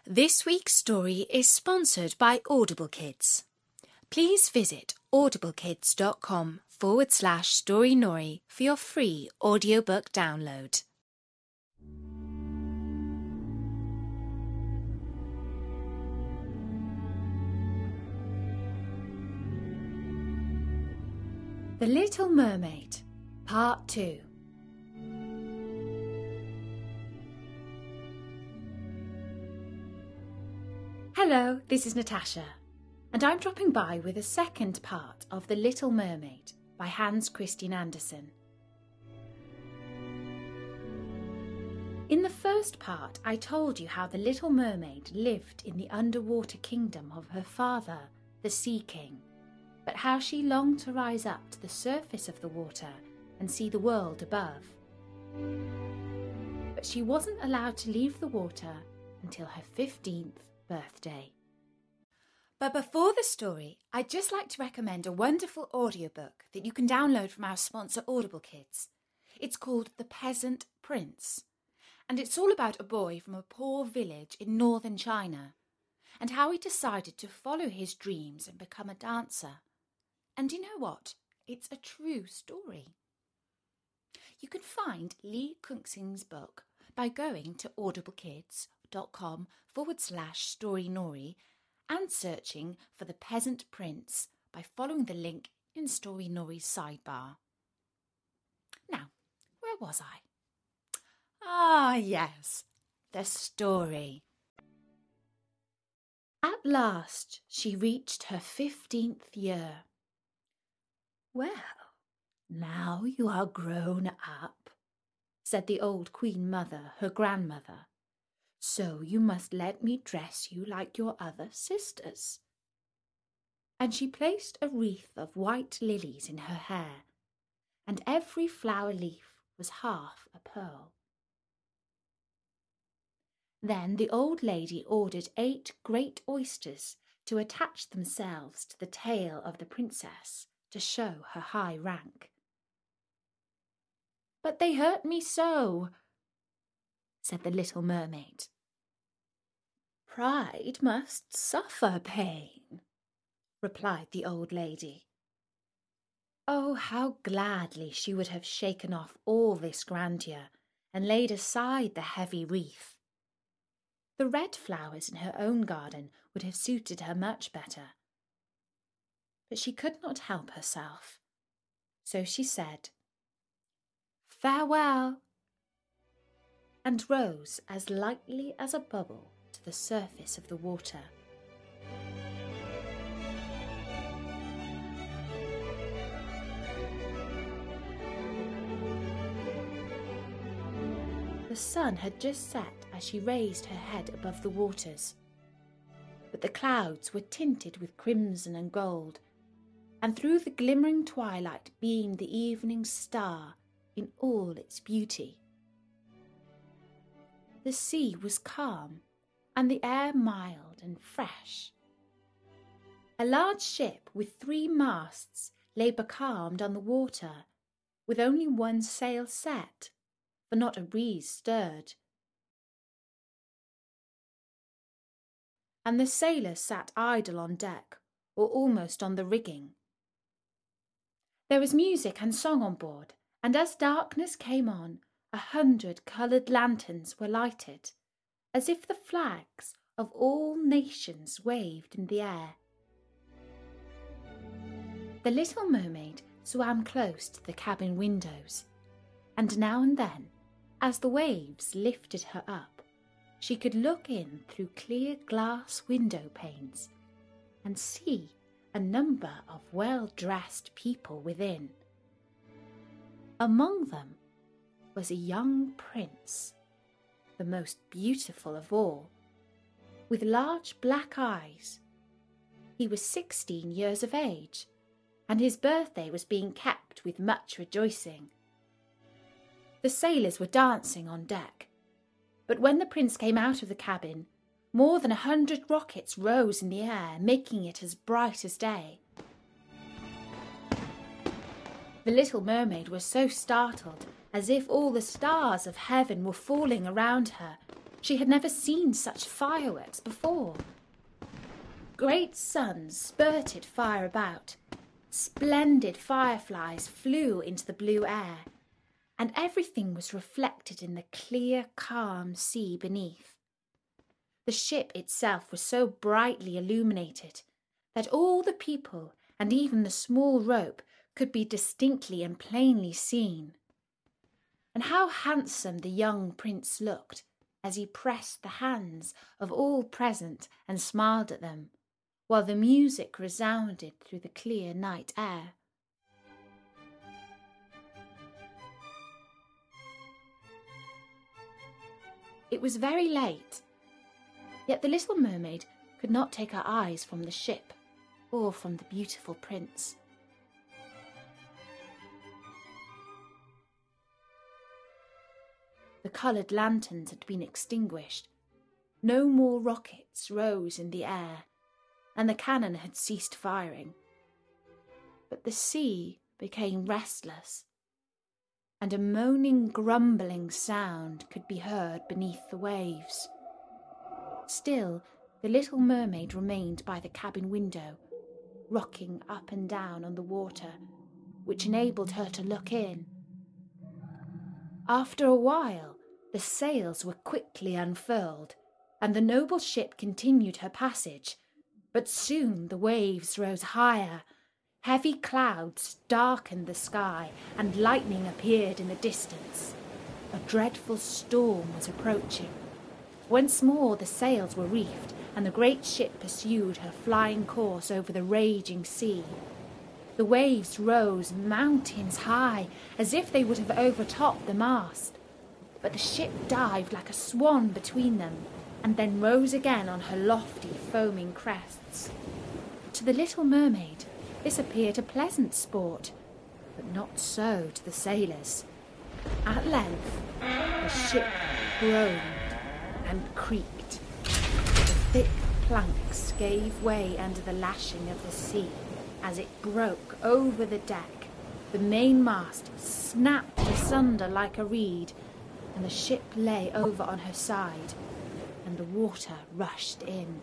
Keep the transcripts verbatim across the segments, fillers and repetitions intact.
This week's story is sponsored by Audible Kids. Please visit audiblekids.com forward slash storynori for your free audiobook download. The Little Mermaid, Part two. Hello, this is Natasha, and I'm dropping by with a second part of The Little Mermaid by Hans Christian Andersen. In the first part, I told you how the Little Mermaid lived in the underwater kingdom of her father, the Sea King, but how she longed to rise up to the surface of the water and see the world above. But she wasn't allowed to leave the water until her fifteenth birthday. But before the story, I'd just like to recommend a wonderful audiobook that you can download from our sponsor Audible Kids. It's called The Peasant Prince, and it's all about a boy from a poor village in northern China and how he decided to follow his dreams and become a dancer. And you know what? It's a true story. You can find Lee Kungsing's book by going to audiblekids.com forward slash storynori and searching for The Peasant Prince by following the link in Storynori's sidebar. Now, where was I? Ah, yes, the story. At last she reached her fifteenth year. Well, now you are grown up, said the old Queen Mother, her grandmother. So you must let me dress you like your other sisters. And she placed a wreath of white lilies in her hair, and every flower leaf was half a pearl. Then the old lady ordered eight great oysters to attach themselves to the tail of the princess to show her high rank. But they hurt me so, said the little mermaid. Pride must suffer pain, replied the old lady. Oh, how gladly she would have shaken off all this grandeur and laid aside the heavy wreath. The red flowers in her own garden would have suited her much better. But she could not help herself, so she said, Farewell, and rose as lightly as a bubble to the surface of the water. The sun had just set as she raised her head above the waters, but the clouds were tinted with crimson and gold, and through the glimmering twilight beamed the evening star in all its beauty. The sea was calm, and the air mild and fresh. A large ship with three masts lay becalmed on the water, with only one sail set, for not a breeze stirred. And the sailors sat idle on deck, or almost on the rigging. There was music and song on board, and as darkness came on, a hundred coloured lanterns were lighted, as if the flags of all nations waved in the air. The little mermaid swam close to the cabin windows, and now and then, as the waves lifted her up, she could look in through clear glass window panes and see a number of well-dressed people within. Among them was a young prince, the most beautiful of all, with large black eyes. He was sixteen years of age, and his birthday was being kept with much rejoicing. The sailors were dancing on deck, but when the prince came out of the cabin, more than a hundred rockets rose in the air, making it as bright as day. The little mermaid was so startled, as if all the stars of heaven were falling around her. She had never seen such fireworks before. Great suns spurted fire about. Splendid fireflies flew into the blue air, and everything was reflected in the clear, calm sea beneath. The ship itself was so brightly illuminated that all the people and even the small rope could be distinctly and plainly seen. And how handsome the young prince looked as he pressed the hands of all present and smiled at them, while the music resounded through the clear night air. It was very late, yet the little mermaid could not take her eyes from the ship or from the beautiful prince. The coloured lanterns had been extinguished. No more rockets rose in the air, and the cannon had ceased firing. But the sea became restless, and a moaning, grumbling sound could be heard beneath the waves. Still, the little mermaid remained by the cabin window, rocking up and down on the water, which enabled her to look in. After a while, the sails were quickly unfurled, and the noble ship continued her passage. But soon the waves rose higher. Heavy clouds darkened the sky, and lightning appeared in the distance. A dreadful storm was approaching. Once more the sails were reefed, and the great ship pursued her flying course over the raging sea. The waves rose mountains high, as if they would have overtopped the mast. But the ship dived like a swan between them, and then rose again on her lofty, foaming crests. To the little mermaid, this appeared a pleasant sport, but not so to the sailors. At length, the ship groaned and creaked. The thick planks gave way under the lashing of the sea as it broke over the deck. The mainmast snapped asunder like a reed, and the ship lay over on her side, and the water rushed in.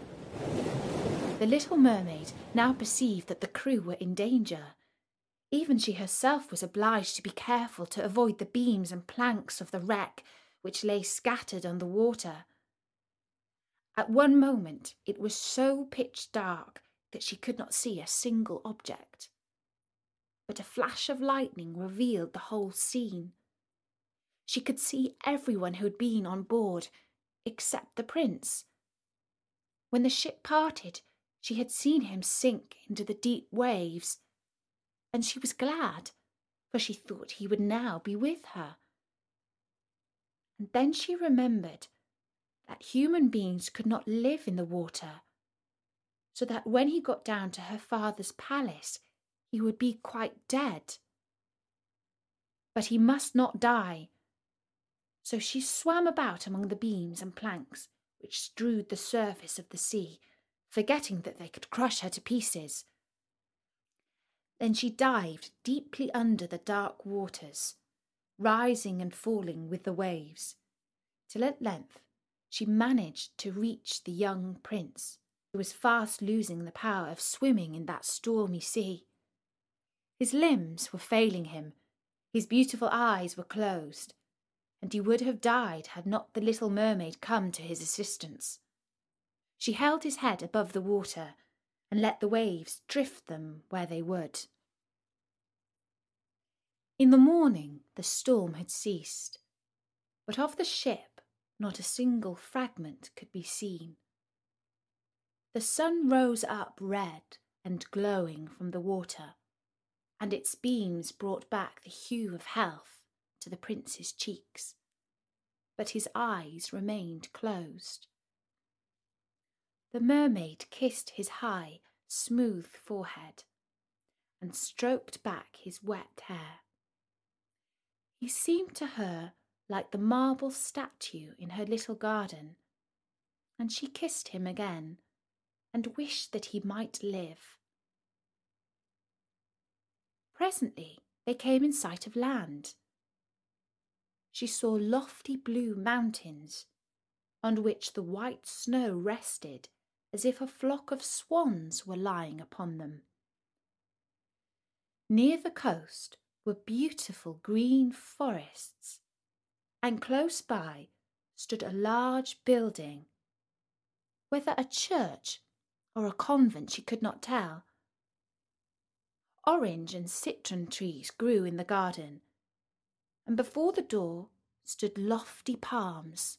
The little mermaid now perceived that the crew were in danger. Even she herself was obliged to be careful to avoid the beams and planks of the wreck which lay scattered on the water. At one moment it was so pitch dark that she could not see a single object. But a flash of lightning revealed the whole scene. She could see everyone who had been on board, except the prince. When the ship parted, she had seen him sink into the deep waves, and she was glad, for she thought he would now be with her. And then she remembered that human beings could not live in the water, so that when he got down to her father's palace, he would be quite dead. But he must not die, so she swam about among the beams and planks which strewed the surface of the sea, forgetting that they could crush her to pieces. Then she dived deeply under the dark waters, rising and falling with the waves, till at length she managed to reach the young prince, who was fast losing the power of swimming in that stormy sea. His limbs were failing him, his beautiful eyes were closed, and he would have died had not the little mermaid come to his assistance. She held his head above the water and let the waves drift them where they would. In the morning the storm had ceased, but of the ship not a single fragment could be seen. The sun rose up red and glowing from the water, and its beams brought back the hue of health to the prince's cheeks, but his eyes remained closed. The mermaid kissed his high, smooth forehead and stroked back his wet hair. He seemed to her like the marble statue in her little garden, and she kissed him again and wished that he might live. Presently they came in sight of land. She saw lofty blue mountains, on which the white snow rested as if a flock of swans were lying upon them. Near the coast were beautiful green forests, and close by stood a large building, whether a church or a convent she could not tell. Orange and citron trees grew in the garden, and before the door stood lofty palms.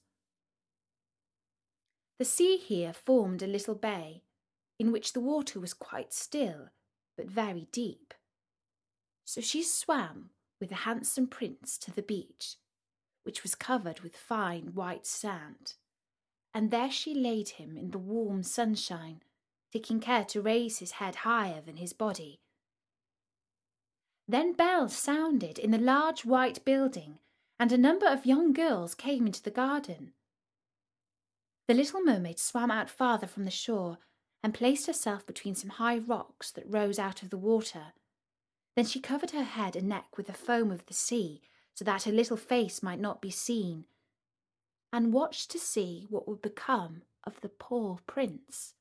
The sea here formed a little bay, in which the water was quite still, but very deep. So she swam with the handsome prince to the beach, which was covered with fine white sand, and there she laid him in the warm sunshine, taking care to raise his head higher than his body. Then bells sounded in the large white building, and a number of young girls came into the garden. The little mermaid swam out farther from the shore and placed herself between some high rocks that rose out of the water. Then she covered her head and neck with the foam of the sea, so that her little face might not be seen, and watched to see what would become of the poor prince.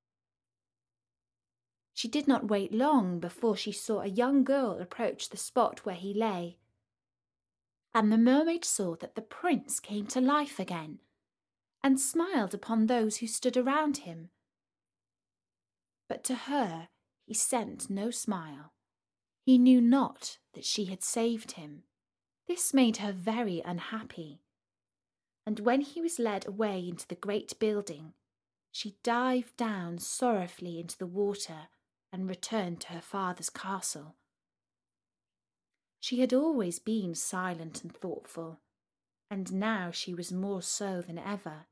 She did not wait long before she saw a young girl approach the spot where he lay, and the mermaid saw that the prince came to life again, and smiled upon those who stood around him. But to her he sent no smile. He knew not that she had saved him. This made her very unhappy, and when he was led away into the great building, she dived down sorrowfully into the water and returned to her father's castle. She had always been silent and thoughtful, and now she was more so than ever.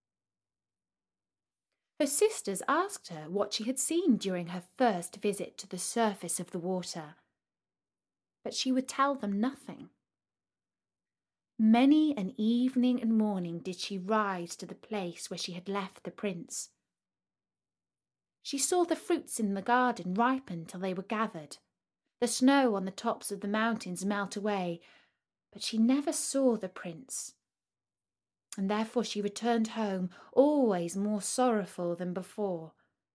Her sisters asked her what she had seen during her first visit to the surface of the water, but she would tell them nothing. Many an evening and morning did she ride to the place where she had left the prince. She saw the fruits in the garden ripen till they were gathered, the snow on the tops of the mountains melt away, but she never saw the prince, and therefore she returned home always more sorrowful than before.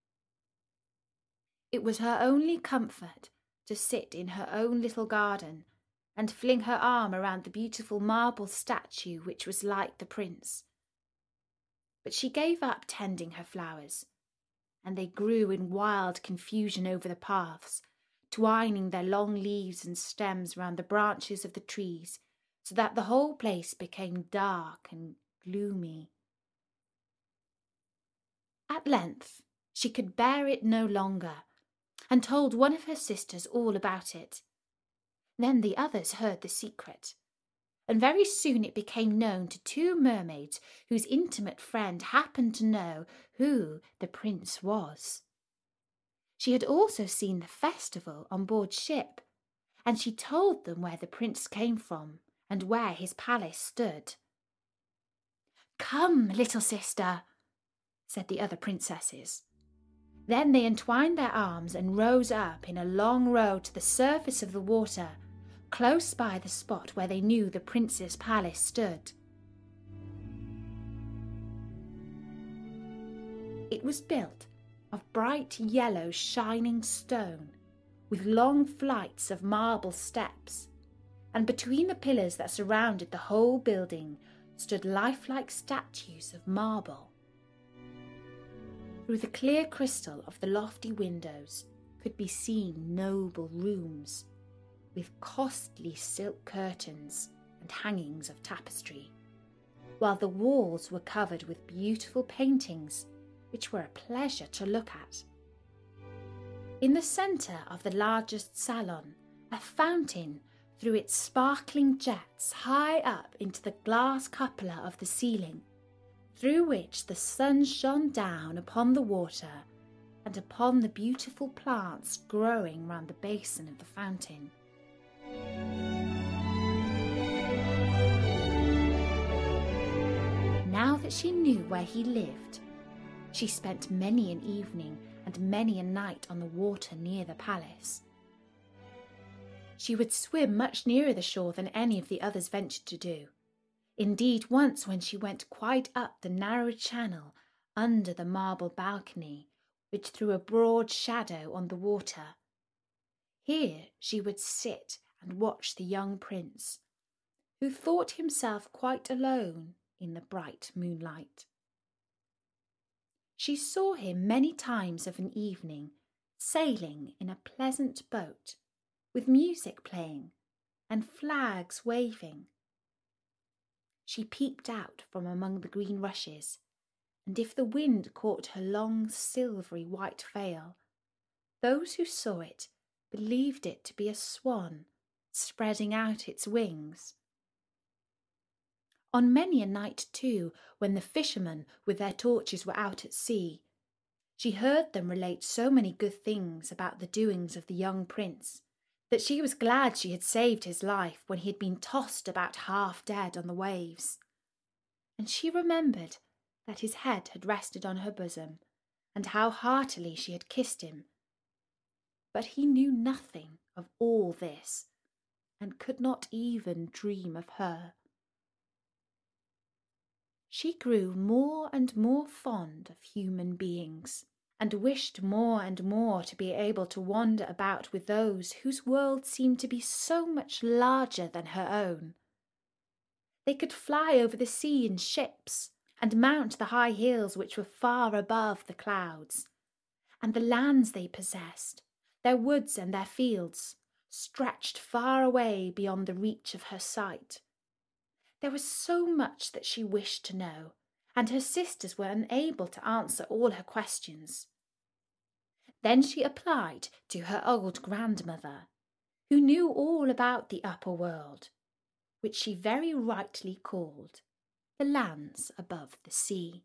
It was her only comfort to sit in her own little garden and fling her arm around the beautiful marble statue which was like the prince. But she gave up tending her flowers, and they grew in wild confusion over the paths, twining their long leaves and stems round the branches of the trees, so that the whole place became dark and gloomy. At length she could bear it no longer, and told one of her sisters all about it. Then the others heard the secret, and very soon it became known to two mermaids whose intimate friend happened to know who the prince was. She had also seen the festival on board ship, and she told them where the prince came from and where his palace stood. "Come, little sister," said the other princesses. Then they entwined their arms and rose up in a long row to the surface of the water, close by the spot where they knew the prince's palace stood. It was built of bright yellow shining stone, with long flights of marble steps, and between the pillars that surrounded the whole building stood lifelike statues of marble. Through the clear crystal of the lofty windows could be seen noble rooms, with costly silk curtains and hangings of tapestry, while the walls were covered with beautiful paintings which were a pleasure to look at. In the centre of the largest salon, a fountain threw its sparkling jets high up into the glass cupola of the ceiling, through which the sun shone down upon the water and upon the beautiful plants growing round the basin of the fountain. Now that she knew where he lived, she spent many an evening and many a night on the water near the palace. She would swim much nearer the shore than any of the others ventured to do. Indeed, once when she went quite up the narrow channel under the marble balcony, which threw a broad shadow on the water, here she would sit and watch the young prince, who thought himself quite alone in the bright moonlight. She saw him many times of an evening, sailing in a pleasant boat, with music playing and flags waving. She peeped out from among the green rushes, and if the wind caught her long silvery white veil, those who saw it believed it to be a swan spreading out its wings. On many a night, too, when the fishermen with their torches were out at sea, she heard them relate so many good things about the doings of the young prince that she was glad she had saved his life when he had been tossed about half dead on the waves. And she remembered that his head had rested on her bosom, and how heartily she had kissed him. But he knew nothing of all this, and could not even dream of her. She grew more and more fond of human beings, and wished more and more to be able to wander about with those whose world seemed to be so much larger than her own. They could fly over the sea in ships, and mount the high hills which were far above the clouds, and the lands they possessed, their woods and their fields, stretched far away beyond the reach of her sight. There was so much that she wished to know, and her sisters were unable to answer all her questions. Then she applied to her old grandmother, who knew all about the upper world, which she very rightly called the lands above the sea.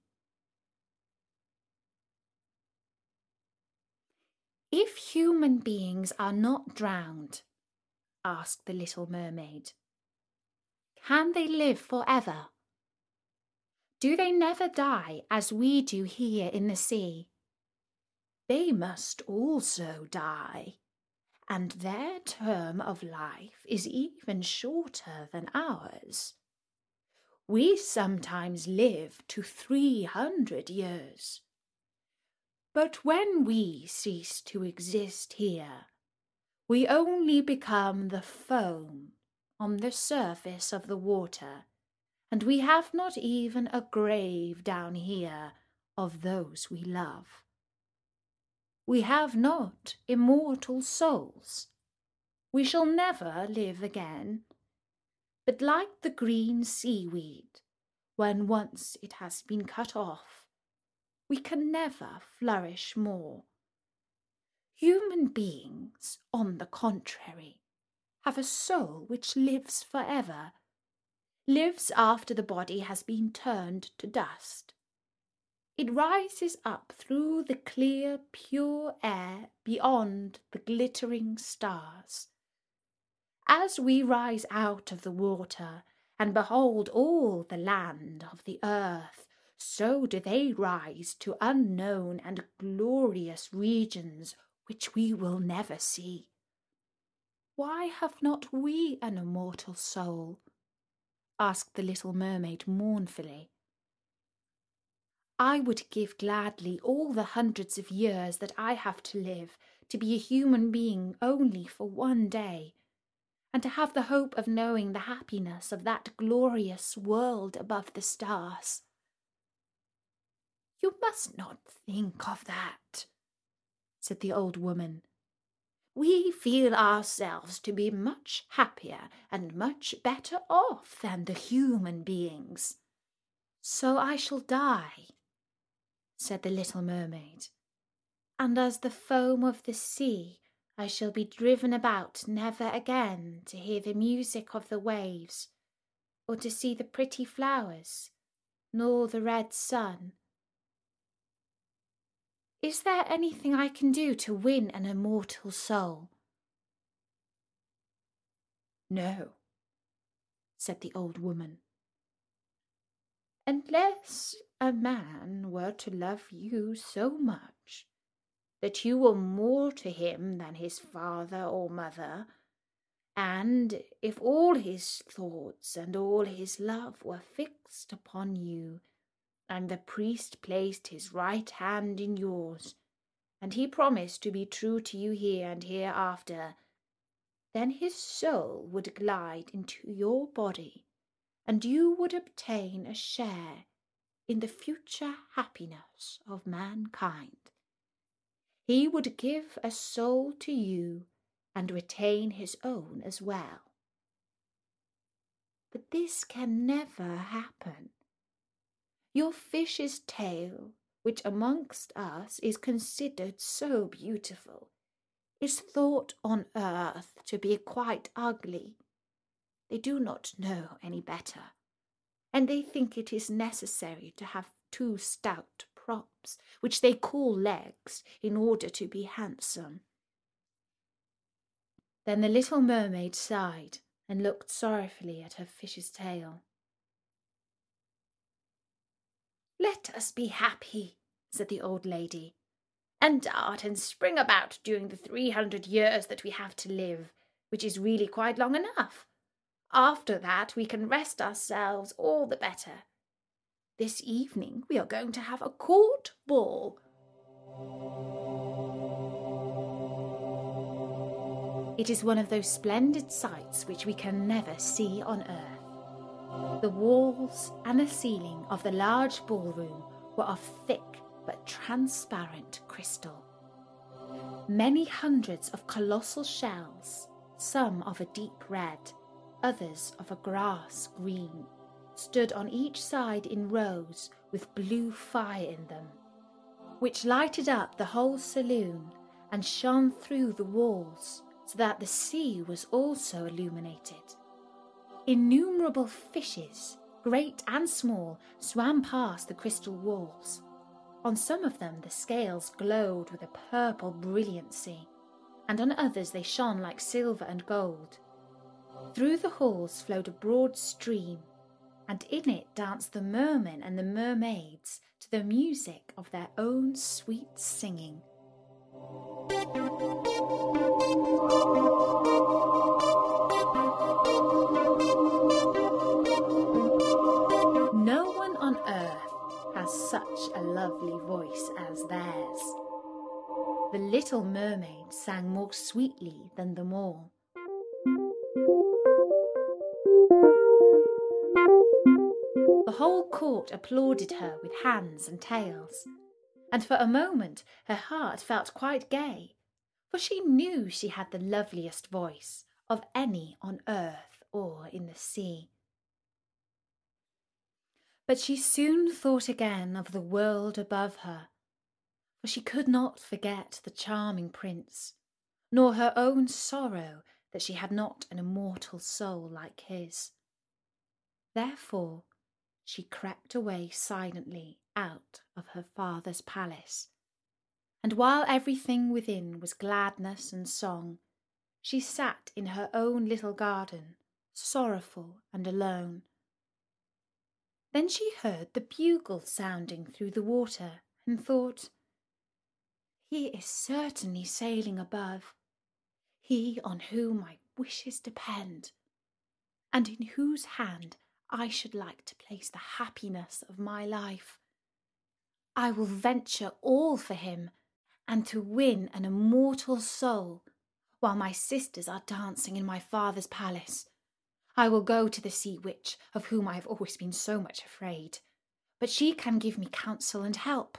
"If human beings are not drowned," asked the little mermaid, "can they live forever? Do they never die as we do here in the sea?" "They must also die, and their term of life is even shorter than ours. We sometimes live to three hundred years. But when we cease to exist here, we only become the foam on the surface of the water, and we have not even a grave down here of those we love. We have not immortal souls. We shall never live again, but like the green seaweed, when once it has been cut off, we can never flourish more. Human beings, on the contrary, have a soul which lives forever, lives after the body has been turned to dust. It rises up through the clear, pure air beyond the glittering stars. As we rise out of the water and behold all the land of the earth, so do they rise to unknown and glorious regions which we will never see. Why have not we an immortal soul?" asked the little mermaid mournfully. "I would give gladly all the hundreds of years that I have to live to be a human being only for one day, and to have the hope of knowing the happiness of that glorious world above the stars." "You must not think of that," said the old woman. "We feel ourselves to be much happier and much better off than the human beings." "So I shall die," said the little mermaid, "and as the foam of the sea I shall be driven about never again to hear the music of the waves, or to see the pretty flowers, nor the red sun. Is there anything I can do to win an immortal soul?" "No," said the old woman, "unless a man were to love you so much that you were more to him than his father or mother, And if all his thoughts and all his love were fixed upon you, and the priest placed his right hand in yours, and he promised to be true to you here and hereafter, then his soul would glide into your body, and you would obtain a share in the future happiness of mankind. He would give a soul to you and retain his own as well. But this can never happen. Your fish's tail, which amongst us is considered so beautiful, is thought on earth to be quite ugly. They do not know any better, and they think it is necessary to have two stout props, which they call legs, in order to be handsome. Then the little mermaid sighed and looked sorrowfully at her fish's tail. "Let us be happy," said the old lady, "and dart and spring about during the three hundred years that we have to live, which is really quite long enough. After that we can rest ourselves all the better. This evening we are going to have a court ball." It is one of those splendid sights which we can never see on earth. The walls and the ceiling of the large ballroom were of thick but transparent crystal. Many hundreds of colossal shells, some of a deep red, others of a grass green, stood on each side in rows with blue fire in them, which lighted up the whole saloon and shone through the walls, so that the sea was also illuminated. Innumerable fishes, great and small, swam past the crystal walls. On some of them the scales glowed with a purple brilliancy, and on others they shone like silver and gold. Through the halls flowed a broad stream, and in it danced the mermen and the mermaids to the music of their own sweet singing. No one on earth has such a lovely voice as theirs. The little mermaid sang more sweetly than them all. The whole court applauded her with hands and tails, and for a moment her heart felt quite gay, for she knew she had the loveliest voice of any on earth or in the sea. But she soon thought again of the world above her, for she could not forget the charming prince, nor her own sorrow that she had not an immortal soul like his. Therefore she crept away silently out of her father's palace, and while everything within was gladness and song, she sat in her own little garden, sorrowful and alone. Then she heard the bugle sounding through the water, and thought, "He is certainly sailing above, he on whom my wishes depend, and in whose hand I should like to place the happiness of my life. I will venture all for him, and to win an immortal soul, while my sisters are dancing in my father's palace. I will go to the sea witch, of whom I have always been so much afraid, but she can give me counsel and help."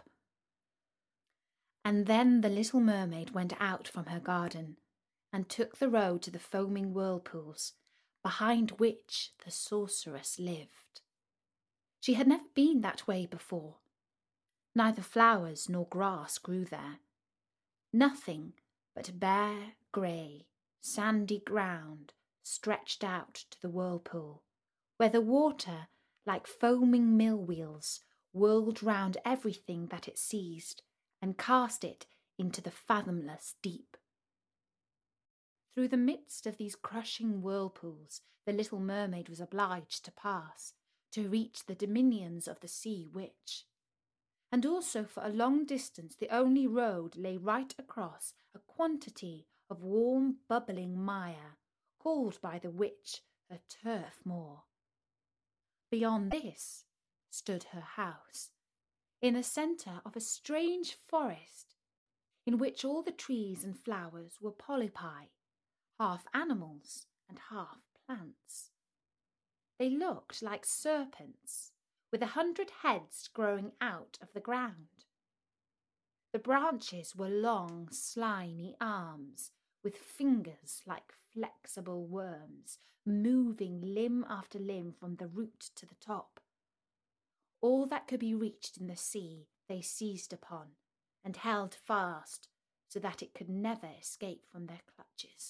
And then the little mermaid went out from her garden, and took the road to the foaming whirlpools, behind which the sorceress lived. She had never been that way before. Neither flowers nor grass grew there. Nothing but bare, grey, sandy ground stretched out to the whirlpool, where the water, like foaming mill-wheels, whirled round everything that it seized, and cast it into the fathomless deep. Through the midst of these crushing whirlpools the little mermaid was obliged to pass, to reach the dominions of the sea witch. And also for a long distance the only road lay right across a quantity of warm bubbling mire, called by the witch her turf moor. Beyond this stood her house, in the centre of a strange forest, in which all the trees and flowers were polypi, half animals and half plants. They looked like serpents, with a hundred heads growing out of the ground. The branches were long, slimy arms, with fingers like flexible worms, moving limb after limb from the root to the top. All that could be reached in the sea they seized upon and held fast so that it could never escape from their clutches.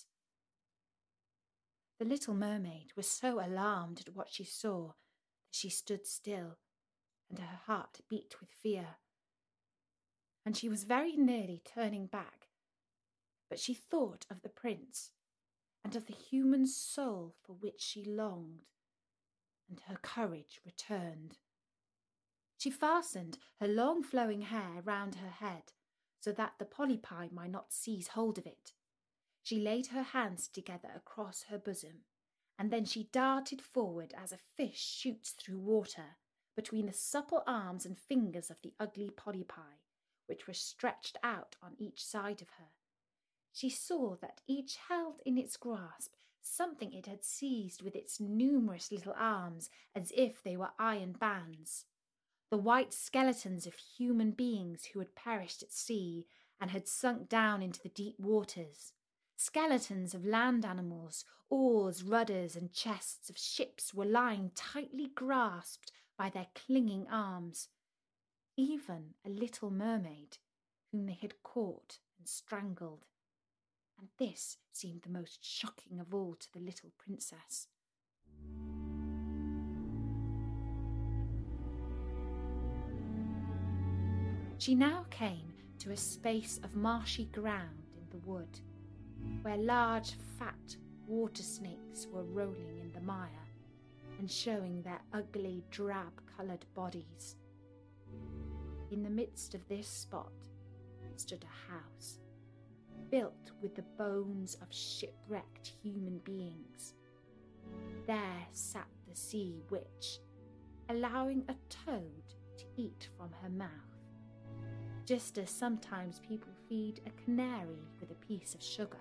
The little mermaid was so alarmed at what she saw that she stood still, and her heart beat with fear. And she was very nearly turning back, but she thought of the prince and of the human soul for which she longed, and her courage returned. She fastened her long flowing hair round her head so that the polypi might not seize hold of it. She laid her hands together across her bosom, and then she darted forward as a fish shoots through water between the supple arms and fingers of the ugly polypi, which were stretched out on each side of her. She saw that each held in its grasp something it had seized with its numerous little arms, as if they were iron bands. The white skeletons of human beings who had perished at sea and had sunk down into the deep waters. Skeletons of land animals, oars, rudders, and chests of ships were lying tightly grasped by their clinging arms. Even a little mermaid, whom they had caught and strangled. And this seemed the most shocking of all to the little princess. She now came to a space of marshy ground in the wood, where large, fat water snakes were rolling in the mire and showing their ugly, drab-coloured bodies. In the midst of this spot stood a house, built with the bones of shipwrecked human beings. There sat the sea witch, allowing a toad to eat from her mouth, just as sometimes people feed a canary with a piece of sugar.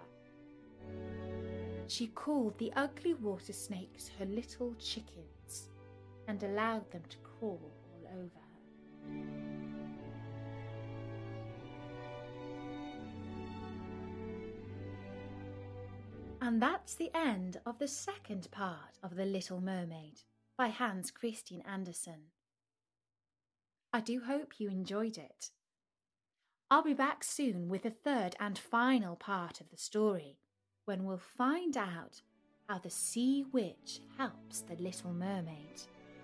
She called the ugly water snakes her little chickens and allowed them to crawl all over her. And that's the end of the second part of The Little Mermaid by Hans Christian Andersen. I do hope you enjoyed it. I'll be back soon with the third and final part of the story, when we'll find out how the Sea Witch helps the Little Mermaid.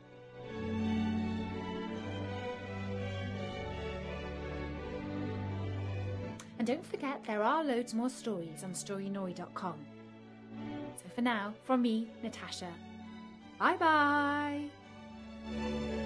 And don't forget, there are loads more stories on storynory dot com. So for now, from me, Natasha, bye bye!